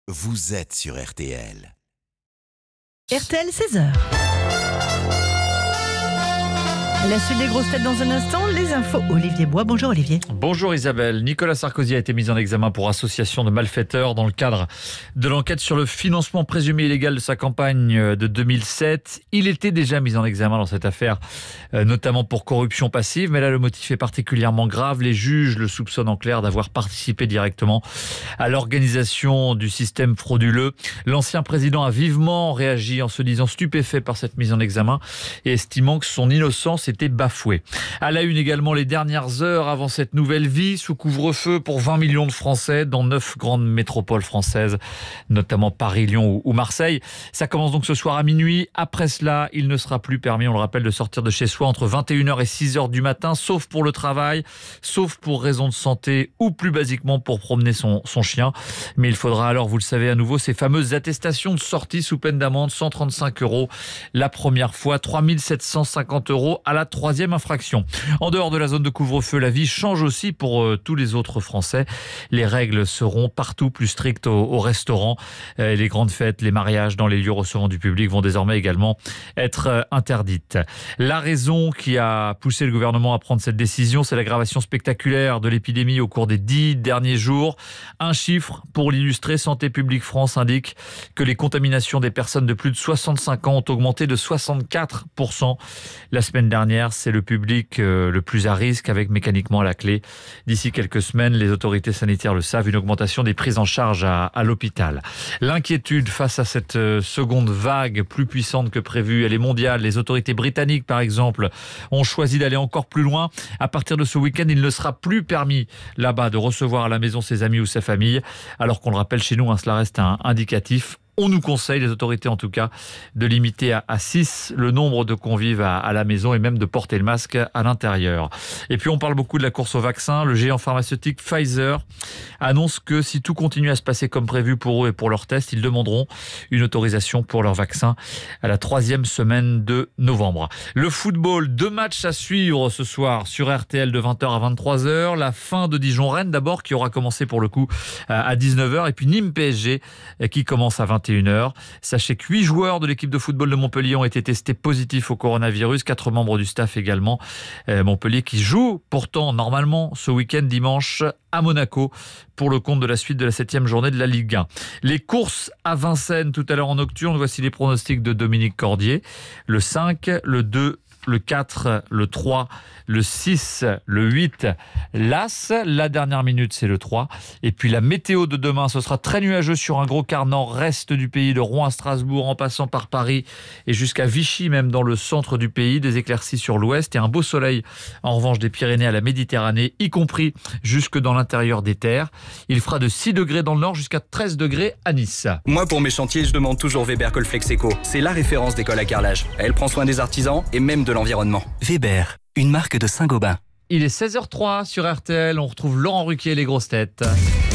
vous êtes sur RTL. RTL 16h. La suite des grosses têtes dans un instant, les infos. Olivier Bois, bonjour Olivier. Bonjour Isabelle. Nicolas Sarkozy a été mis en examen pour association de malfaiteurs dans le cadre de l'enquête sur le financement présumé illégal de sa campagne de 2007. Il était déjà mis en examen dans cette affaire, notamment pour corruption passive, mais là le motif est particulièrement grave. Les juges le soupçonnent en clair d'avoir participé directement à l'organisation du système frauduleux. L'ancien président a vivement réagi en se disant stupéfait par cette mise en examen et estimant que son innocence était bafouée. À la une également, les dernières heures avant cette nouvelle vie sous couvre-feu pour 20 millions de Français dans 9 grandes métropoles françaises, notamment Paris, Lyon ou Marseille. Ça commence donc ce soir à minuit. Après cela, il ne sera plus permis, on le rappelle, de sortir de chez soi entre 21h et 6h du matin, sauf pour le travail, sauf pour raison de santé ou plus basiquement pour promener son chien. Mais il faudra alors, vous le savez à nouveau, ces fameuses attestations de sortie sous peine d'amende, 135 € la première fois, 3 750 € à la troisième infraction. En dehors de la zone de couvre-feu, la vie change aussi pour tous les autres Français. Les règles seront partout plus strictes au restaurant. Les grandes fêtes, les mariages dans les lieux recevant du public vont désormais également être interdites. La raison qui a poussé le gouvernement à prendre cette décision, c'est l'aggravation spectaculaire de l'épidémie au cours des 10 derniers jours. Un chiffre pour l'illustrer, Santé publique France indique que les contaminations des personnes de plus de 65 ans ont augmenté de 64%. La semaine dernière, c'est le public le plus à risque avec mécaniquement à la clé. D'ici quelques semaines, les autorités sanitaires le savent, une augmentation des prises en charge à l'hôpital. L'inquiétude face à cette seconde vague plus puissante que prévue, elle est mondiale. Les autorités britanniques, par exemple, ont choisi d'aller encore plus loin. À partir de ce week-end, il ne sera plus permis là-bas de recevoir à la maison ses amis ou sa famille, alors qu'on le rappelle chez nous, cela reste un indicatif. On nous conseille, les autorités en tout cas, de limiter à 6 le nombre de convives à la maison et même de porter le masque à l'intérieur. Et puis on parle beaucoup de la course au vaccin. Le géant pharmaceutique Pfizer annonce que si tout continue à se passer comme prévu pour eux et pour leurs tests, ils demanderont une autorisation pour leur vaccin à la 3e semaine de novembre. Le football, 2 matchs à suivre ce soir sur RTL de 20h à 23h. La fin de Dijon-Rennes d'abord qui aura commencé pour le coup à 19h et puis Nîmes-PSG qui commence à 21h. Sachez que 8 joueurs de l'équipe de football de Montpellier ont été testés positifs au coronavirus, 4 membres du staff également. Montpellier qui joue pourtant normalement ce week-end dimanche à Monaco pour le compte de la suite de la 7e journée de la Ligue 1. Les courses à Vincennes tout à l'heure en nocturne, voici les pronostics de Dominique Cordier. Le 5, le 2, le 4, le 3, le 6, le 8, l'As. La dernière minute, c'est le 3. Et puis la météo de demain, ce sera très nuageux sur un gros quart nord-est du pays, de Rouen à Strasbourg, en passant par Paris et jusqu'à Vichy, même dans le centre du pays. Des éclaircies sur l'ouest et un beau soleil, en revanche, des Pyrénées à la Méditerranée, y compris jusque dans l'intérieur des terres. Il fera de 6 degrés dans le nord jusqu'à 13 degrés à Nice. Moi, pour mes chantiers, je demande toujours Weber Colflex Eco. C'est la référence des cols à carrelage. Elle prend soin des artisans et même de l'environnement. Weber, une marque de Saint-Gobain. Il est 16h03 sur RTL. On retrouve Laurent Ruquier et les grosses têtes.